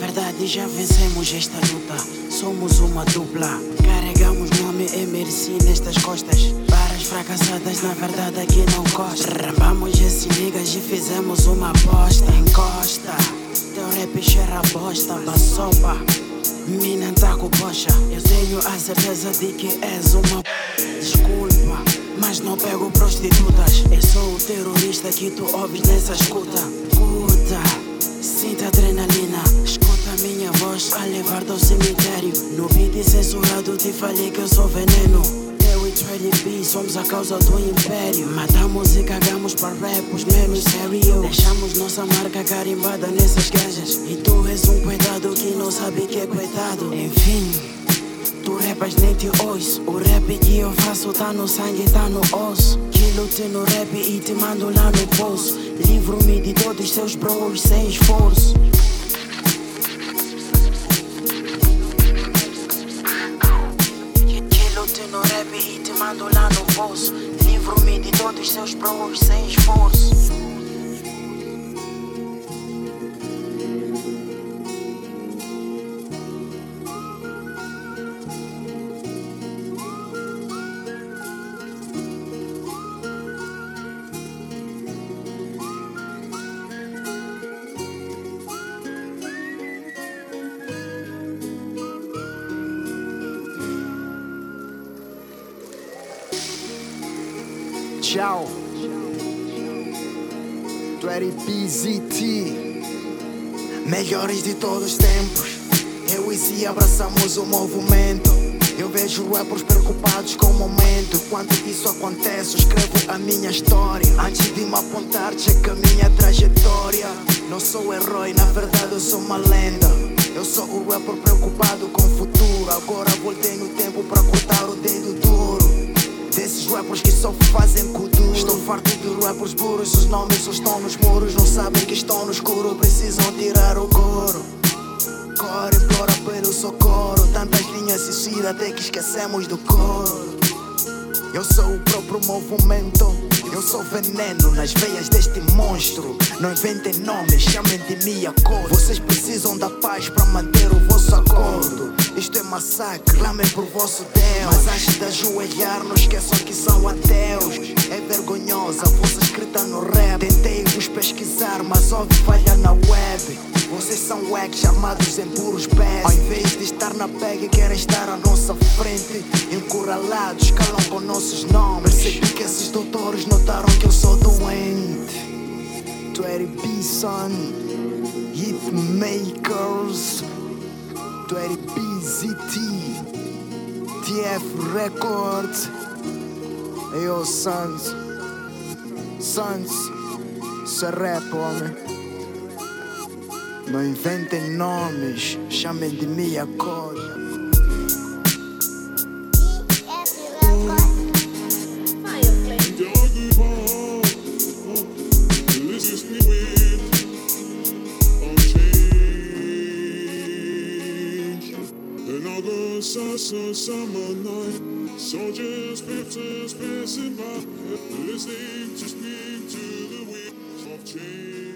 verdade já vencemos esta luta. Somos uma dupla. Carregamos nome MRC nestas costas. Para as fracassadas, na verdade aqui não gosta. Rambamos esses niggas e fizemos uma aposta. Encosta, teu rap cheira a bosta. Bassopa, mina tá com poxa. Eu tenho a certeza de que és uma desculpa, mas não pego prostitutas. Eu sou o terrorista que tu ouves nessa escuta. Escuta, sinta adrenalina. Escuta minha voz a levar-te ao cemitério. No beat censurado te falei que eu sou veneno. Eu e 20B somos a causa do império. Matamos e cagamos para rap, os menos sério. Deixamos nossa marca carimbada nessas gajas. E tu és um coitado que não sabe que é coitado. Enfim, tu rapas nem te ouço. O rap que eu faço tá no sangue, tá no osso. Quilo-te no rap e te mando lá no bolso. Livro-me de todos seus bros sem esforço. Quilo-te no rap e te mando lá no bolso. Livro-me de todos seus bros sem esforço. Tchau, 20BZT, melhores de todos os tempos. Eu e Z abraçamos o movimento. Eu vejo rappers preocupados com o momento. Enquanto isso acontece, eu escrevo a minha história. Antes de me apontar, checa a minha trajetória. Não sou herói, na verdade eu sou uma lenda. Eu sou o rapper preocupado com o futuro. Agora voltei no tempo para cortar o dedo duro desses rappers que só fazem cu duro. Estou farto de rappers burros. Os nomes só estão nos muros. Não sabem que estão no escuro. Precisam tirar o couro. Coro implora pelo socorro. Tantas linhas suicida até que esquecemos do coro. Eu sou o próprio movimento. Eu sou veneno nas veias deste monstro. Não inventem nomes, chamem de mim acordo. Vocês precisam da paz para manter o vosso acordo. Isto é massacre, clamem por vosso Deus. Mas antes de ajoelhar, não esqueçam que são ateus. É vergonhosa a vossa escrita no rap. Tentei vos pesquisar, mas houve falha na web. Vocês são wags chamados em puros pés. Ao invés de estar na pega, querem estar à nossa frente. Encurralados, calam com nossos nomes. Percebi que esses doutores notaram que eu sou doente. 20B son, Hitmakers, 20BZT, TF Records. Ayo sons, isso é rap, homem. Não inventem nomes, chamem de mim acordo. Summer night, soldiers, pictures passing by, listening to speak to the wind of change.